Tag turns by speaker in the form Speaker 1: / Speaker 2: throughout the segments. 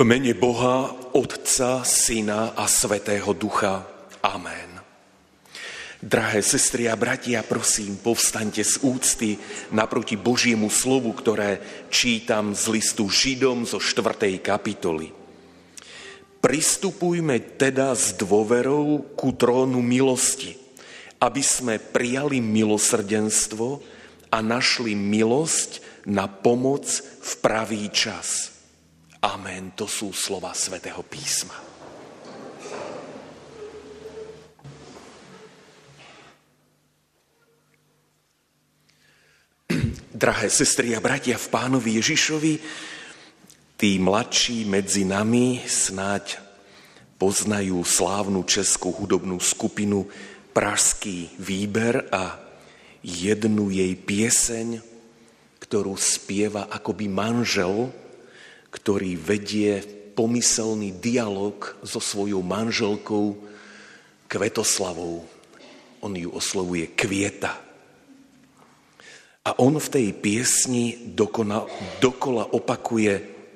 Speaker 1: V mene Boha, Otca, Syna a Svätého Ducha. Amen. Drahé sestry a bratia, prosím, povstaňte z úcty naproti Božiemu slovu, ktoré čítam z listu Židom zo 4. kapitoly. Pristupujme teda s dôverou ku trónu milosti, aby sme prijali milosrdenstvo a našli milosť na pomoc v pravý čas. Amen. To sú slova Svätého písma. Drahé sestry a bratia v Pánovi Ježišovi, tí mladší medzi nami snáď poznajú slávnu českú hudobnú skupinu Pražský výber a jednu jej pieseň, ktorú spieva akoby manžel, ktorý vedie pomyselný dialog so svojou manželkou Kvetoslavou. On ju oslovuje Kvieta. A on v tej piesni dokola opakuje: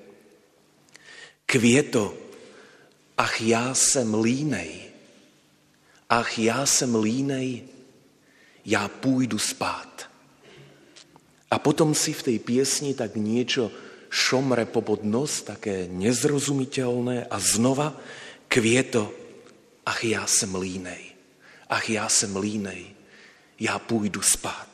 Speaker 1: Kvieto, ach já jsem línej, ach já jsem línej, já půjdu spát. A potom si v tej piesni tak niečo šomre popod nos, také nezrozumiteľné a znova: Kvieto, ach já jsem línej, ach já jsem línej, já půjdu spát.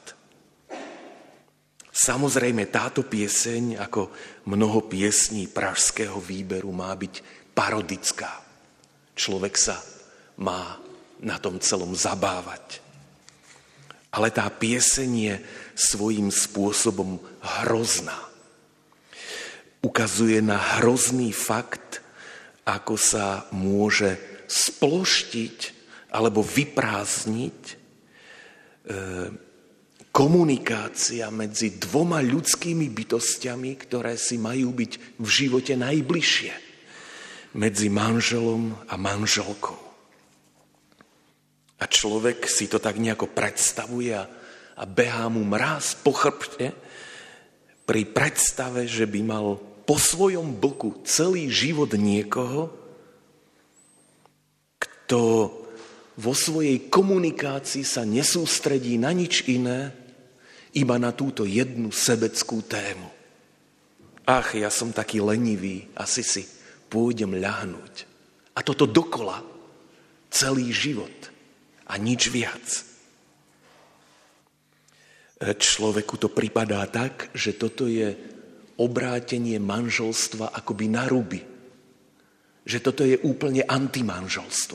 Speaker 1: Samozrejme, táto pieseň, ako mnoho piesní Pražského výberu, má byť parodická. Človek sa má na tom celom zabávať. Ale tá pieseň je svojím spôsobom hrozná. Ukazuje na hrozný fakt, ako sa môže sploštiť alebo vyprázdniť komunikácia medzi dvoma ľudskými bytostiami, ktoré si majú byť v živote najbližšie. Medzi manželom a manželkou. A človek si to tak nejako predstavuje a behá mu mráz po chrbte pri predstave, že by mal po svojom boku celý život niekoho, kto vo svojej komunikácii sa nesústredí na nič iné, iba na túto jednu sebeckú tému. Ach, ja som taký lenivý, asi si pôjdem ľahnúť. A toto dokola celý život a nič viac. Človeku to pripadá tak, že toto je obrátenie manželstva akoby na ruby. Že toto je úplne antimanželstvo.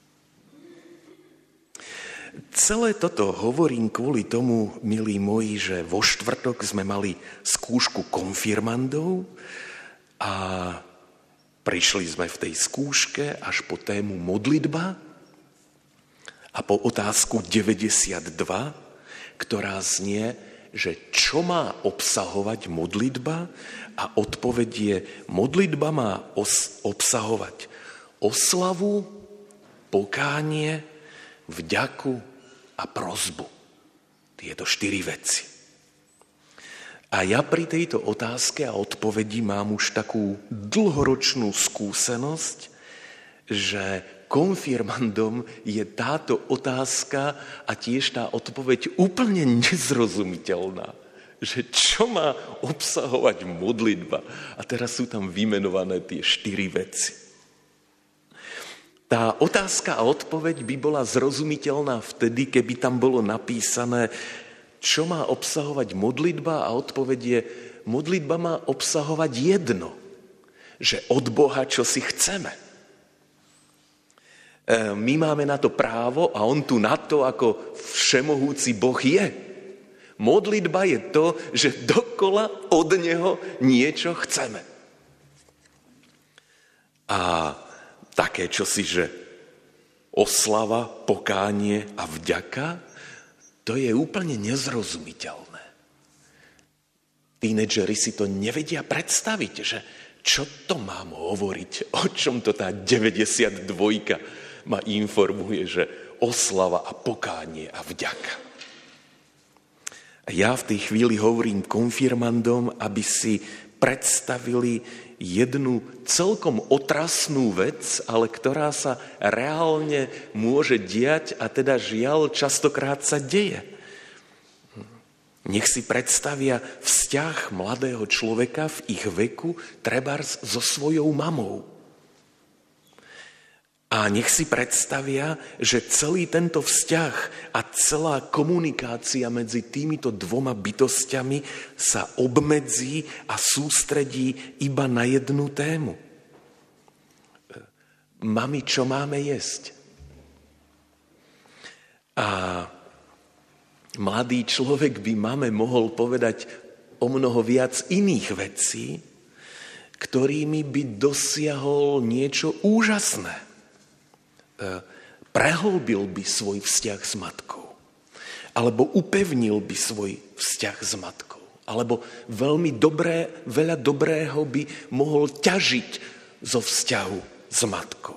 Speaker 1: Celé toto hovorím kvôli tomu, milí moji, že vo štvrtok sme mali skúšku konfirmandov a prišli sme v tej skúške až po tému modlitba a po otázku 92, ktorá znie, že čo má obsahovať modlitba, a odpoveď je: modlitba má obsahovať oslavu, pokánie, vďaku a prosbu. Tieto 4 veci. A ja pri tejto otázke a odpovedi mám už takú dlhoročnú skúsenosť, že konfirmandom je táto otázka a tiež tá odpoveď úplne nezrozumiteľná. Že čo má obsahovať modlitba? A teraz sú tam vymenované tie 4 veci. Tá otázka a odpoveď by bola zrozumiteľná vtedy, keby tam bolo napísané, čo má obsahovať modlitba, a odpoveď je: modlitba má obsahovať jedno, že od Boha čo si chceme. My máme na to právo a on tu na to ako všemohúci Boh je. Modlitba je to, že dokola od Neho niečo chceme. A také čosi, že oslava, pokánie a vďaka, to je úplne nezrozumiteľné. Tínedžeri si to nevedia predstaviť, že čo to mám hovoriť, o čom to tá 92 ma informuje, že oslava a pokánie a vďaka. A ja v tej chvíli hovorím konfirmandom, aby si predstavili jednu celkom otrasnú vec, ale ktorá sa reálne môže diať a teda žiaľ častokrát sa deje. Nech si predstavia vzťah mladého človeka v ich veku trebárs so svojou mamou. A nech si predstavia, že celý tento vzťah a celá komunikácia medzi týmito dvoma bytostiami sa obmedzí a sústredí iba na jednu tému. Mami, čo máme jesť? A mladý človek by mame mohol povedať o mnoho viac iných vecí, ktorými by dosiahol niečo úžasné. Prehlbil by svoj vzťah s matkou, alebo upevnil by svoj vzťah s matkou, alebo veľa dobrého by mohol ťažiť zo vzťahu s matkou.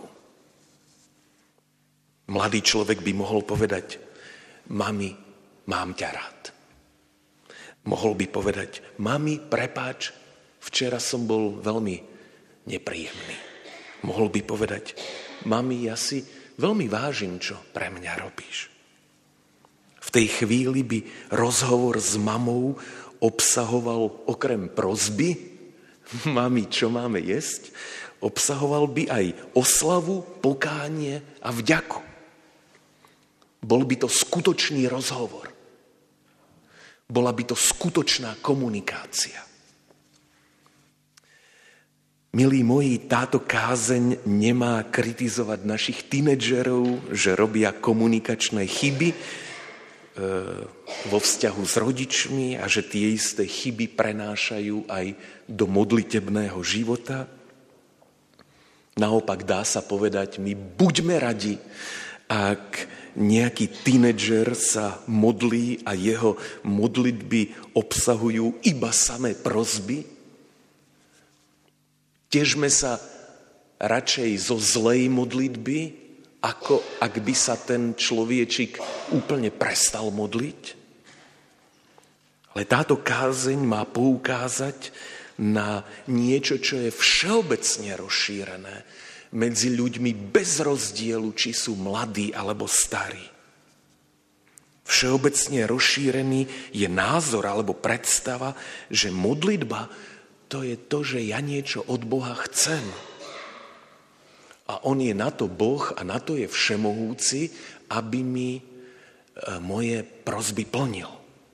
Speaker 1: Mladý človek by mohol povedať: mami, mám ťa rád. Mohol by povedať: mami, prepáč, včera som bol veľmi nepríjemný. Mohol by povedať: mami, ja si veľmi vážim, čo pre mňa robíš. V tej chvíli by rozhovor s mamou obsahoval okrem prosby: mami, čo máme jesť, obsahoval by aj oslavu, pokánie a vďaku. Bol by to skutočný rozhovor. Bola by to skutočná komunikácia. Milí moji, táto kázeň nemá kritizovať našich tínedžerov, že robia komunikačné chyby vo vzťahu s rodičmi a že tie isté chyby prenášajú aj do modlitebného života. Naopak dá sa povedať, my buďme radi, ak nejaký tínedžer sa modlí a jeho modlitby obsahujú iba samé prosby. Težme sa radšej zo zlej modlitby, ako ak by sa ten človečik úplne prestal modliť. Ale táto kázeň má poukázať na niečo, čo je všeobecne rozšírené medzi ľuďmi bez rozdielu, či sú mladí alebo starí. Všeobecne rozšírený je názor alebo predstava, že modlitba to je to, že ja niečo od Boha chcem. A on je na to Boh a na to je všemohúci, aby mi moje prosby plnil.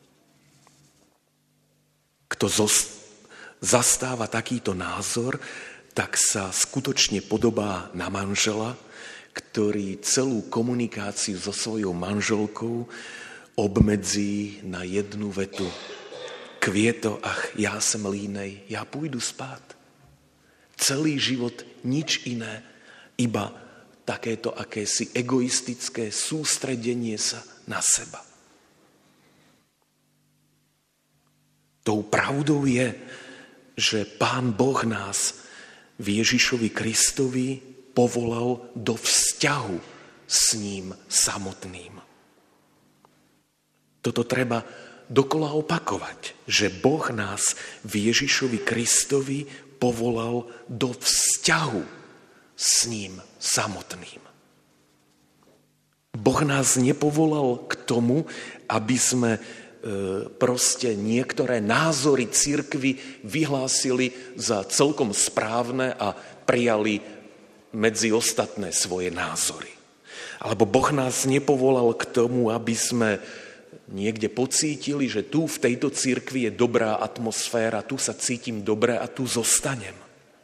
Speaker 1: Kto zastáva takýto názor, tak sa skutočne podobá na manžela, ktorý celú komunikáciu so svojou manželkou obmedzí na jednu vetu. Kvieto, ach, ja som línej, ja pôjdu spát. Celý život nič iné, iba takéto akési egoistické sústredenie sa na seba. Tou pravdou je, že Pán Boh nás v Ježišovi Kristovi povolal do vzťahu s ním samotným. Toto treba dokola opakovať, že Boh nás v Ježišovi Kristovi povolal do vzťahu s ním samotným. Boh nás nepovolal k tomu, aby sme proste niektoré názory cirkvi vyhlásili za celkom správne a prijali medzi ostatné svoje názory. Alebo Boh nás nepovolal k tomu, aby sme niekde pocítili, že tu v tejto cirkvi je dobrá atmosféra, tu sa cítim dobre a tu zostanem.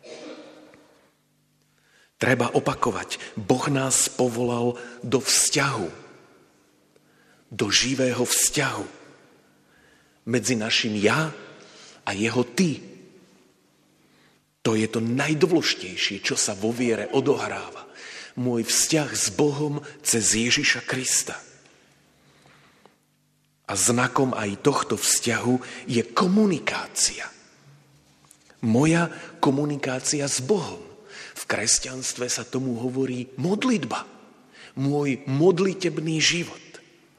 Speaker 1: Treba opakovať, Boh nás povolal do vzťahu, do živého vzťahu medzi našim ja a jeho ty. To je to najdôležitejšie, čo sa vo viere odohráva. Môj vzťah s Bohom cez Ježiša Krista. A znakom aj tohto vzťahu je komunikácia. Moja komunikácia s Bohom. V kresťanstve sa tomu hovorí modlitba. Môj modlitebný život.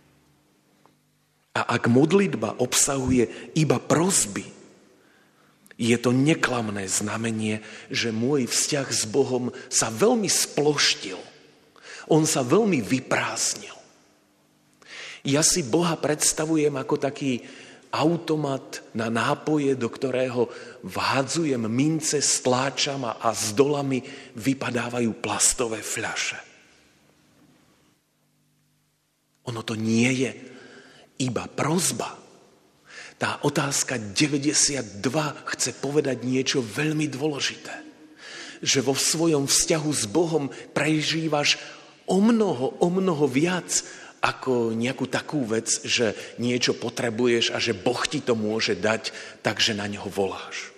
Speaker 1: A ak modlitba obsahuje iba prosby, Je to neklamné znamenie, že môj vzťah s Bohom sa veľmi sploštil. On sa veľmi vyprázdnil. Ja si Boha predstavujem ako taký automat na nápoje, do ktorého vhadzujem mince, stláčam a z dolami vypadávajú plastové fľaše. Ono to nie je iba prosba. Tá otázka 92 chce povedať niečo veľmi dôležité. Že vo svojom vzťahu s Bohom prežívaš o mnoho viac ako nejakú takú vec, že niečo potrebuješ a že Boh ti to môže dať, takže na ňo voláš.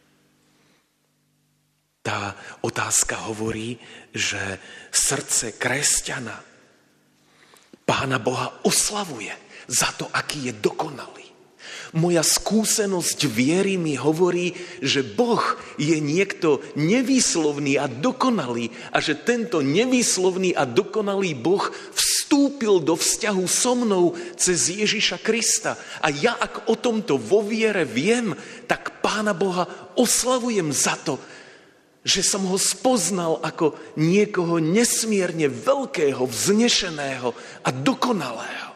Speaker 1: Tá otázka hovorí, že srdce kresťana Pána Boha oslavuje za to, aký je dokonalý. Moja skúsenosť viery mi hovorí, že Boh je niekto nevýslovný a dokonalý a že tento nevýslovný a dokonalý Boh vstúpil do vzťahu so mnou cez Ježiša Krista. A ja, ak o tomto vo viere viem, tak Pána Boha oslavujem za to, že som ho spoznal ako niekoho nesmierne veľkého, vznešeného a dokonalého.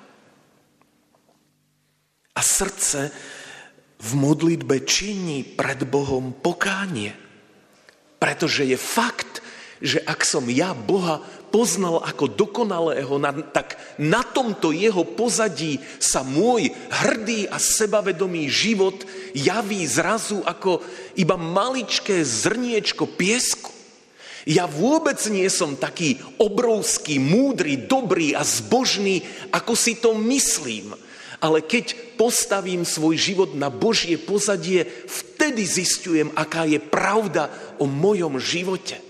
Speaker 1: A srdce v modlitbe činí pred Bohom pokánie. Pretože je fakt, že ak som ja Boha poznal ako dokonalého, tak na tomto jeho pozadí sa môj hrdý a sebavedomý život javí zrazu ako iba maličké zrniečko piesku. Ja vôbec nie som taký obrovský, múdry, dobrý a zbožný, ako si to myslím. Ale keď postavím svoj život na Božie pozadie, vtedy zistujem, aká je pravda o mojom živote.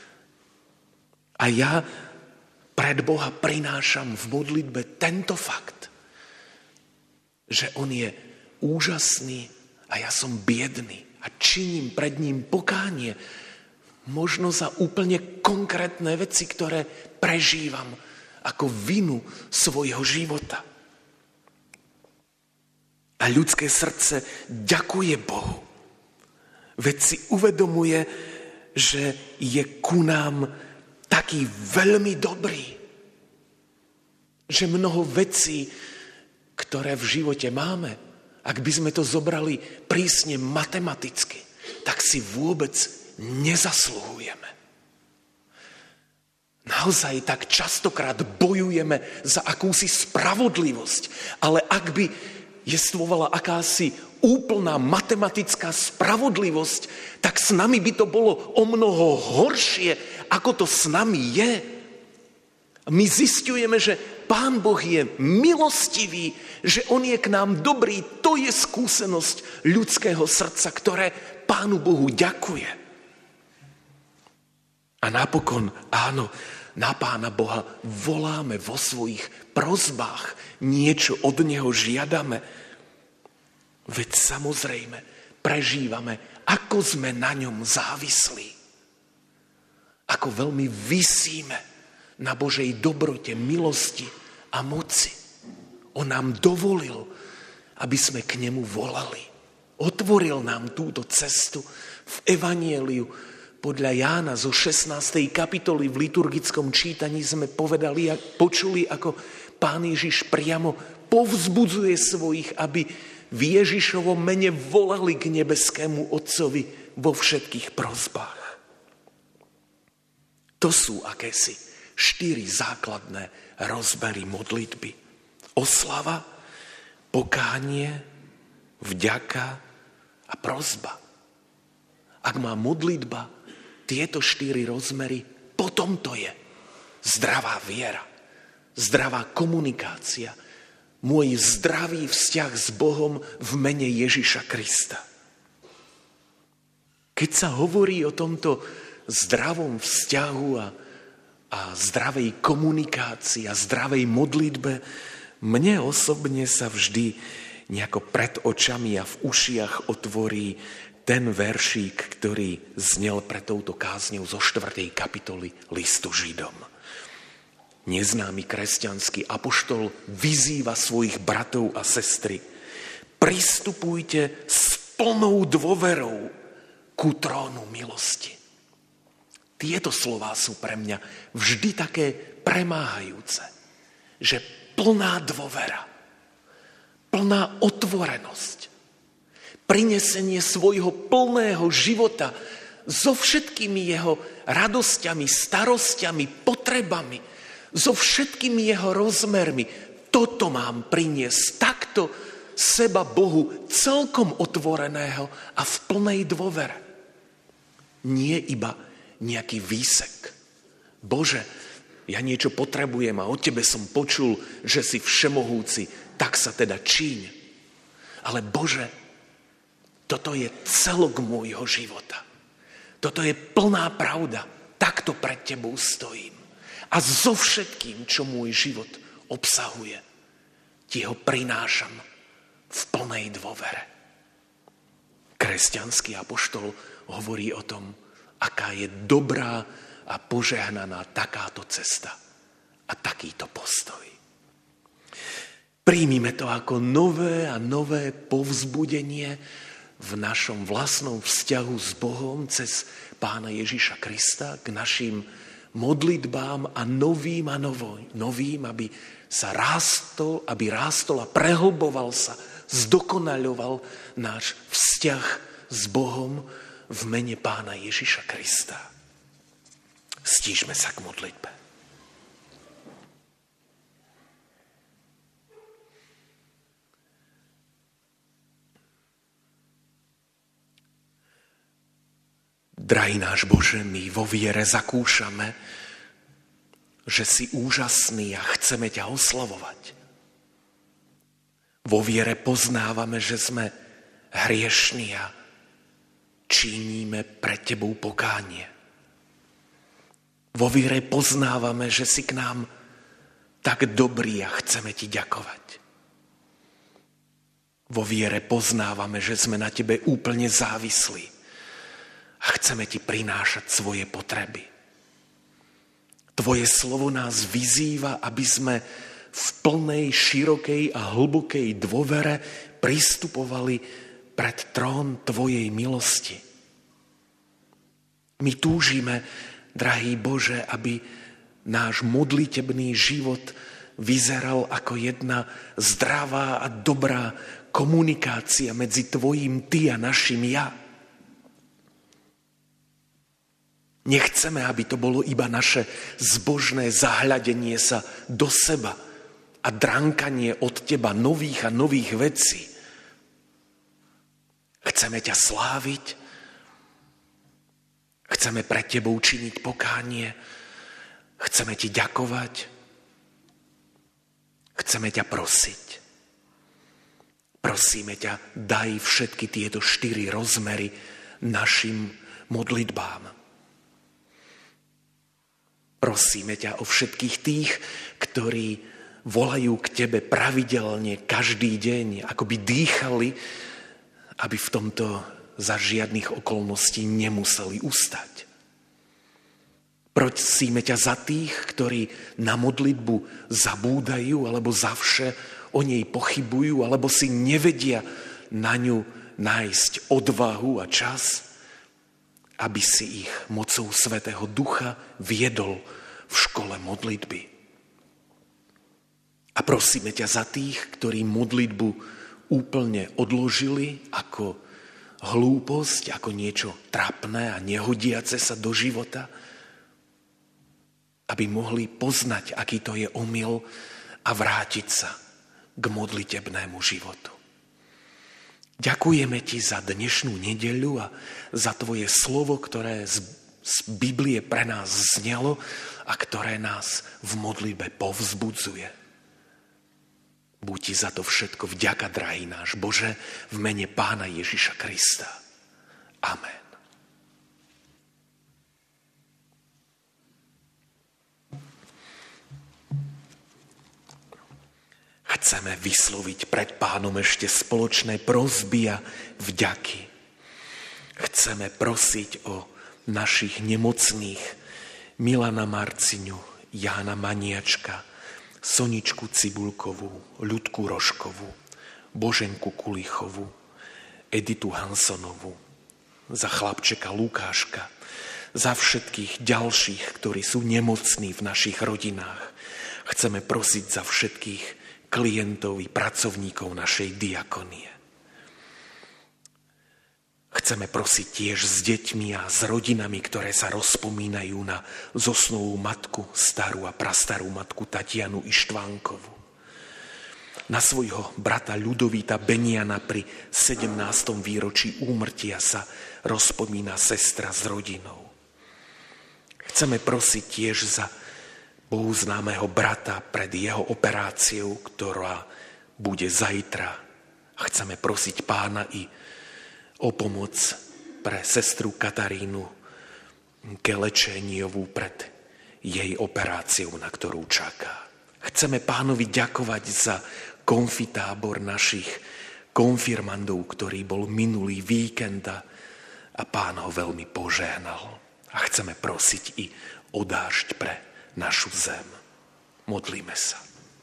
Speaker 1: A ja pred Boha prinášam v modlitbe tento fakt, že on je úžasný a ja som biedný a činím pred ním pokánie, možno za úplne konkrétne veci, ktoré prežívam ako vinu svojho života. A ľudské srdce ďakuje Bohu. Veď si uvedomuje, že je ku nám taký veľmi dobrý. Že mnoho vecí, ktoré v živote máme, ak by sme to zobrali prísne matematicky, tak si vôbec nezasluhujeme. Naozaj tak častokrát bojujeme za akúsi spravodlivosť, ale ak by jestvovala akási úplná matematická spravodlivosť, tak s nami by to bolo o mnoho horšie, ako to s nami je. My zisťujeme, že Pán Boh je milostivý, že on je k nám dobrý. To je skúsenosť ľudského srdca, ktoré Pánu Bohu ďakuje. A napokon, áno, na Pána Boha voláme vo svojich prosbách, niečo od Neho žiadame. Veď samozrejme prežívame, ako sme na ňom závislí. Ako veľmi visíme na Božej dobrote, milosti a moci. On nám dovolil, aby sme k nemu volali. Otvoril nám túto cestu v Evanieliu. Podľa Jána zo 16. kapitoly v liturgickom čítaní sme povedali a počuli, ako Pán Ježiš priamo povzbudzuje svojich, aby v Ježišovom mene volali k nebeskému Otcovi vo všetkých prosbách. To sú akési 4 základné rozmery modlitby. Oslava, pokánie, vďaka a prosba. Ak má modlitba tieto 4 rozmery, potom to je zdravá viera, zdravá komunikácia, môj zdravý vzťah s Bohom v mene Ježiša Krista. Keď sa hovorí o tomto zdravom vzťahu a zdravej komunikácii a zdravej modlitbe, mne osobne sa vždy nejako pred očami a v ušiach otvorí ten veršík, ktorý znel pred touto kázňou zo 4. kapitoly listu Židom. Neznámy kresťanský apoštol vyzýva svojich bratov a sestry. Pristupujte s plnou dôverou ku trónu milosti. Tieto slová sú pre mňa vždy také premáhajúce, že plná dôvera, plná otvorenosť, prinesenie svojho plného života so všetkými jeho radosťami, starosťami, potrebami, so všetkými jeho rozmermi. Toto mám priniesť, takto seba Bohu celkom otvoreného a v plnej dôvere. Nie iba nejaký výsek. Bože, ja niečo potrebujem a od Tebe som počul, že si všemohúci, tak sa teda číň. Ale Bože, toto je celok môjho života. Toto je plná pravda. Takto pred Tebou stojím. A so všetkým, čo môj život obsahuje, Ti ho prinášam v plnej dôvere. Kresťanský apoštol hovorí o tom, aká je dobrá a požehnaná takáto cesta a takýto postoj. Príjmime to ako nové a nové povzbudenie v našom vlastnom vzťahu s Bohom cez Pána Ježiša Krista k našim modlitbám a novým, aby sa rástol a prehlboval sa, zdokonaľoval náš vzťah s Bohom v mene Pána Ježiša Krista. Stížme sa k modlitbe. Drahý náš Bože, my vo viere zakúšame, že si úžasný a chceme ťa oslavovať. Vo viere poznávame, že sme hriešní a činíme pred Tebou pokánie. Vo viere poznávame, že si k nám tak dobrý a chceme Ti ďakovať. Vo viere poznávame, že sme na Tebe úplne závislí a chceme Ti prinášať svoje potreby. Tvoje slovo nás vyzýva, aby sme v plnej, širokej a hlbokej dôvere pristupovali pred trón Tvojej milosti. My túžime, drahý Bože, aby náš modlitebný život vyzeral ako jedna zdravá a dobrá komunikácia medzi Tvojím Ty a našim ja. Nechceme, aby to bolo iba naše zbožné zahľadenie sa do seba a dránkanie od Teba nových a nových vecí. Chceme ťa sláviť, chceme pred Tebou činiť pokánie, chceme Ti ďakovať, chceme ťa prosiť. Prosíme ťa, daj všetky tieto 4 rozmery našim modlitbám. Prosíme ťa o všetkých tých, ktorí volajú k Tebe pravidelne každý deň, ako by dýchali, aby v tomto za žiadnych okolností nemuseli ustať. Prosíme ťa za tých, ktorí na modlitbu zabúdajú, alebo zavše o nej pochybujú, alebo si nevedia na ňu nájsť odvahu a čas, aby si ich mocou Svätého Ducha viedol v škole modlitby. A prosíme ťa za tých, ktorí modlitbu úplne odložili ako hlúposť, ako niečo trápne a nehodiace sa do života, aby mohli poznať, aký to je omyl a vrátiť sa k modlitebnému životu. Ďakujeme Ti za dnešnú nedeľu a za Tvoje slovo, ktoré z Biblie pre nás znelo a ktoré nás v modlitbe povzbudzuje. Buď Ti za to všetko vďaka, drahý náš Bože, v mene Pána Ježiša Krista. Amen. Chceme vysloviť pred Pánom ešte spoločné prosby a vďaky. Chceme prosiť o našich nemocných Milana Marciňu, Jána Maniačka, Soničku Cibulkovú, Ľudku Rožkovú, Boženku Kulichovú, Editu Hansonovu, za chlapčeka Lukáška, za všetkých ďalších, ktorí sú nemocní v našich rodinách. Chceme prosiť za všetkých klientov i pracovníkov našej diakonie. Chceme prosiť tiež s deťmi a s rodinami, ktoré sa rozpomínajú na zosnulú matku, starú a prastarú matku Tatianu Ištvánkovú. Na svojho brata Ľudovíta Beniana pri 17. výročí úmrtia sa rozpomína sestra s rodinou. Chceme prosiť tiež za Bohu známeho brata pred jeho operáciou, ktorá bude zajtra. A chceme prosiť Pána i o pomoc pre sestru Katarínu Kelečeniovú pred jej operáciou, na ktorú čaká. Chceme Pánovi ďakovať za konfitábor našich konfirmandov, ktorý bol minulý víkend a Pán ho veľmi požehnal. A chceme prosiť i o dážď pre našu zem. Modlíme sa.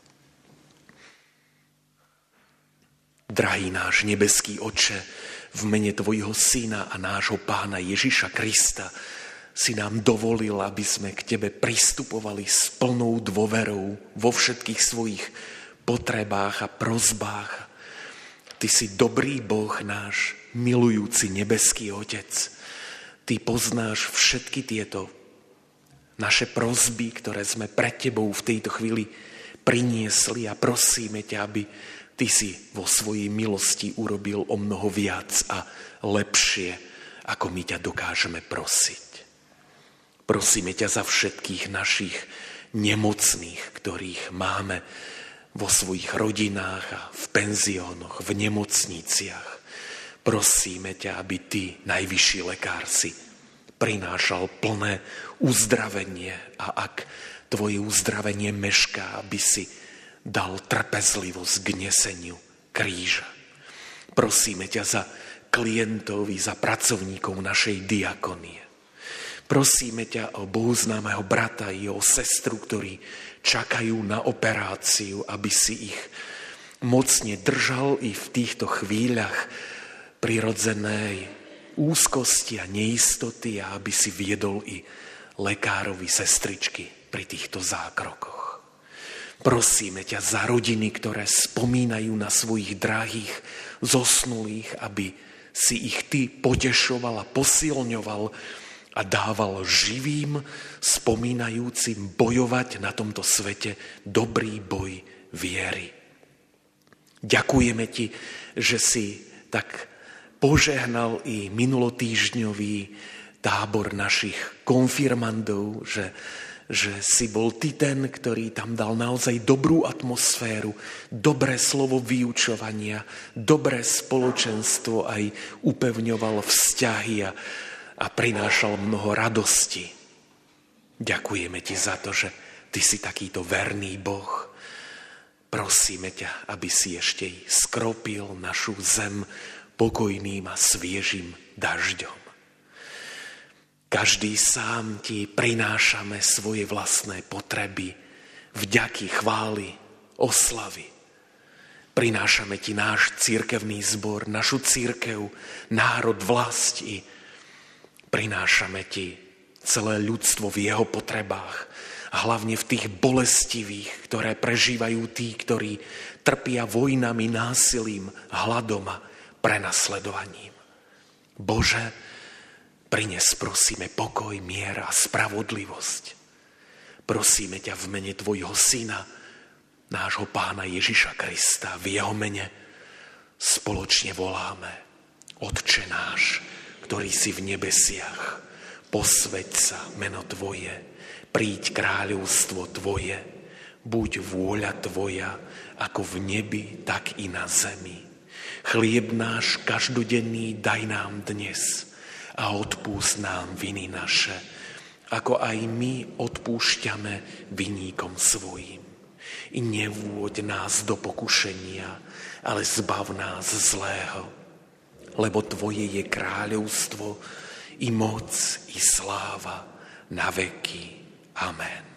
Speaker 1: Drahý náš nebeský Otče, v mene Tvojho Syna a nášho Pána Ježiša Krista si nám dovolil, aby sme k Tebe pristupovali s plnou dôverou vo všetkých svojich potrebách a prosbách. Ty si dobrý Boh náš, milujúci nebeský Otec. Ty poznáš všetky tieto naše prosby, ktoré sme pred Tebou v tejto chvíli priniesli a prosíme ťa, aby Ty si vo svojej milosti urobil o mnoho viac a lepšie, ako my ťa dokážeme prosiť. Prosíme ťa za všetkých našich nemocných, ktorých máme vo svojich rodinách a v penziónoch, v nemocniciach. Prosíme ťa, aby Ty, najvyšší lekár, si prinášal plné uzdravenie a ak Tvoje uzdravenie mešká, aby si dal trpezlivosť k neseniu kríža. Prosíme ťa za klientov i za pracovníkov našej diakonie. Prosíme ťa o bohuznámeho brata i o sestru, ktorí čakajú na operáciu, aby si ich mocne držal i v týchto chvíľach prirodzenej úzkosti a neistoty a aby si viedol i lekárovi sestričky pri týchto zákrokoch. Prosíme ťa za rodiny, ktoré spomínajú na svojich drahých zosnulých, aby si ich Ty potešoval a posilňoval a dával živým, spomínajúcim bojovať na tomto svete dobrý boj viery. Ďakujeme Ti, že si tak požehnal i minulotýždňový tábor našich konfirmandov, že si bol Ty ten, ktorý tam dal naozaj dobrú atmosféru, dobré slovo vyučovania, dobré spoločenstvo, aj upevňoval vzťahy a prinášal mnoho radosti. Ďakujeme Ti za to, že Ty si takýto verný Boh. Prosíme ťa, aby si ešte skropil našu zem pokojným a sviežým dažďom. Každý sám Ti prinášame svoje vlastné potreby, vďaky, chvály, oslavy. Prinášame Ti náš cirkevný zbor, našu cirkev, národ, vlast i prinášame Ti celé ľudstvo v jeho potrebách a hlavne v tých bolestivých, ktoré prežívajú tí, ktorí trpia vojnami, násilím, hladom a prenasledovaním. Bože, prines, prosíme, pokoj, mier a spravodlivosť. Prosíme ťa v mene Tvojho Syna, nášho Pána Ježiša Krista, v jeho mene spoločne voláme: Otče náš, ktorý si v nebesiach, posväť sa meno Tvoje, príď kráľovstvo Tvoje, buď vôľa Tvoja, ako v nebi, tak i na zemi. Chlieb náš každodenný daj nám dnes a odpúsť nám viny naše, ako aj my odpúšťame viníkom svojim. I nevôď nás do pokušenia, ale zbav nás zlého, lebo Tvoje je kráľovstvo, i moc, i sláva na veky. Amen.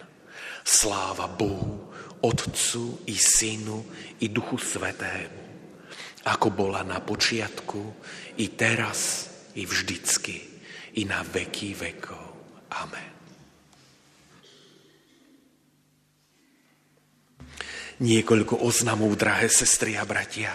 Speaker 1: Sláva Bohu, Otcu i Synu i Duchu Svätému, ako bola na počiatku, i teraz, i vždycky, i na veky vekov. Amen. Niekoľko oznamov, drahé sestry a bratia.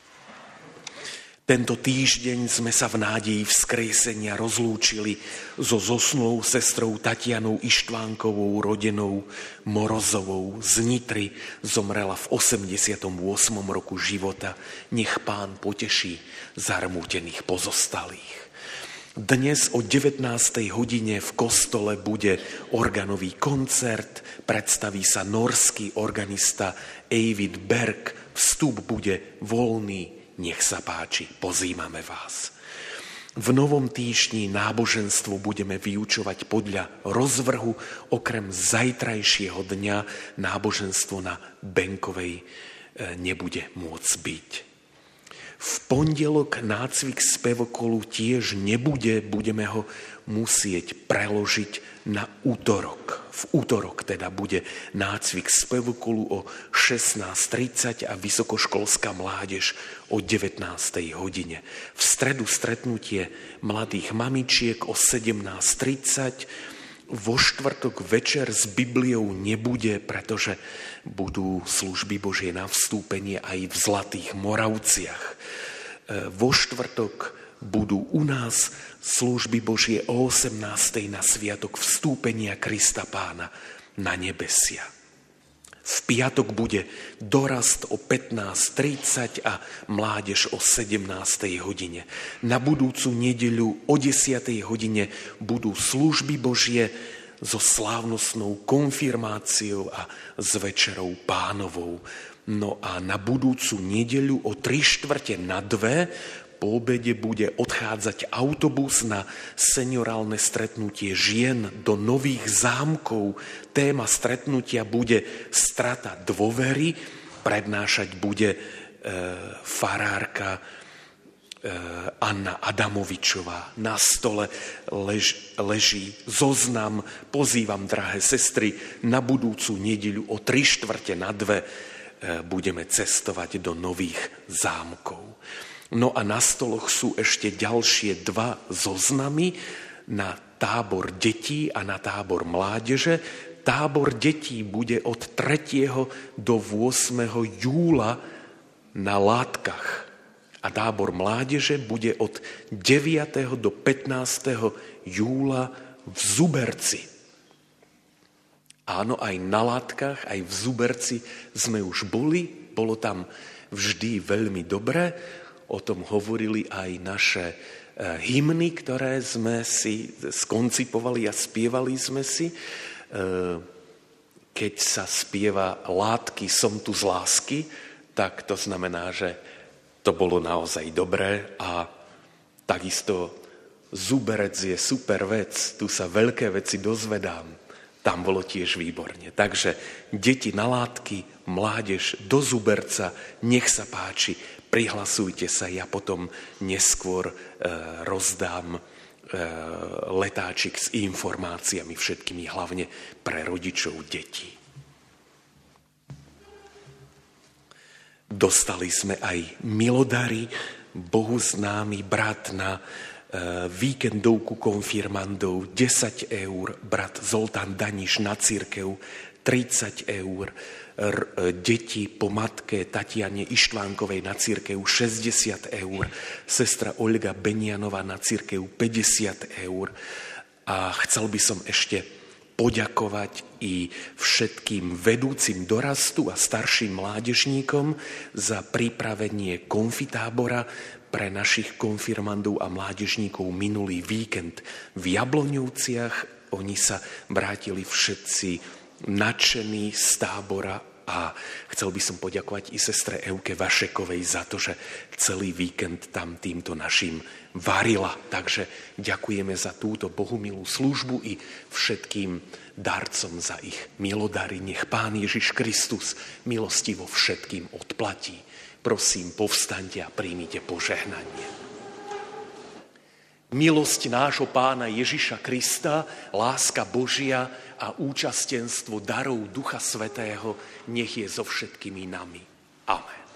Speaker 1: Tento týždeň sme sa v nádeji vzkriesenia rozlúčili so zosnulou sestrou Tatianou Ištvánkovou, rodenou Morozovou z Nitry. Zomrela v 88. roku života. Nech Pán poteší zarmútených pozostalých. Dnes o 19. hodine v kostole bude organový koncert, predstaví sa norský organista Eivind Berg, vstup bude voľný, nech sa páči, pozývame vás. V novom týždni náboženstvo budeme vyučovať podľa rozvrhu, okrem zajtrajšieho dňa náboženstvo na Benkovej nebude môcť byť. V pondelok nácvik spevokolu tiež nebude, budeme ho musieť preložiť na útorok. V útorok teda bude nácvik spevokolu o 16:30 a vysokoškolská mládež o 19. hodine. V stredu stretnutie mladých mamičiek o 17:30. Vo štvrtok večer s Bibliou nebude, pretože budú služby Božie na vstúpenie aj v Zlatých Moravciach. Vo štvrtok budú u nás služby Božie o 18. na sviatok vstúpenia Krista Pána na nebesia. V piatok bude dorast o 15:30 a mládež o 17. hodine. Na budúcu nedeľu o 10. hodine budú služby Božie so slávnostnou konfirmáciou a s večerou Pánovou. No a na budúcu nedeľu o 3:45 po obede bude odchádzať autobus na seniorálne stretnutie žien do Nových Zámkov. Téma stretnutia bude strata dôvery. Prednášať bude farárka Anna Adamovičová. Na stole leží zoznam. Pozývam, drahé sestry, na budúcu nedeľu o 3:45 budeme cestovať do Nových Zámkov. No a na stoloch sú ešte ďalšie dva zoznamy na tábor detí a na tábor mládeže. Tábor detí bude od 3. do 8. júla na Látkach a tábor mládeže bude od 9. do 15. júla v Zuberci. Áno, aj na Látkach, aj v Zuberci sme už boli, bolo tam vždy veľmi dobré. O tom hovorili aj naše hymny, ktoré sme si skoncipovali a spievali sme si. Keď sa spieva Látky, som tu z lásky, tak to znamená, že to bolo naozaj dobré a takisto Zuberec je super vec, tu sa veľké veci dozvedám. Tam bolo tiež výborne. Takže deti na Látky, mládež do Zuberca, nech sa páči, prihlasujte sa, ja potom neskôr rozdám letáčik s informáciami všetkými, hlavne pre rodičov detí. Dostali sme aj milodary, Bohu známy brat na víkendovku konfirmandov 10 eur, brat Zoltán Daniš na cirkev 30 eur, deti po matke Tatiane Ištvánkovej na cirkev 60 eur, sestra Olga Benianová na cirkev 50 eur. A chcel by som ešte poďakovať i všetkým vedúcim dorastu a starším mládežníkom za pripravenie konfitábora pre našich konfirmandov a mládežníkov minulý víkend v Jabloňovciach. Oni sa vrátili všetci nadšení z tábora a chcel by som poďakovať i sestre Euke Vašekovej za to, že celý víkend tam týmto našim varila. Takže ďakujeme za túto bohumilú službu i všetkým darcom za ich milodary. Nech Pán Ježiš Kristus milostivo všetkým odplatí. Prosím, povstaňte a príjmite požehnanie. Milosť nášho Pána Ježiša Krista, láska Božia a účastenstvo darov Ducha Svätého nech je so všetkými nami. Amen.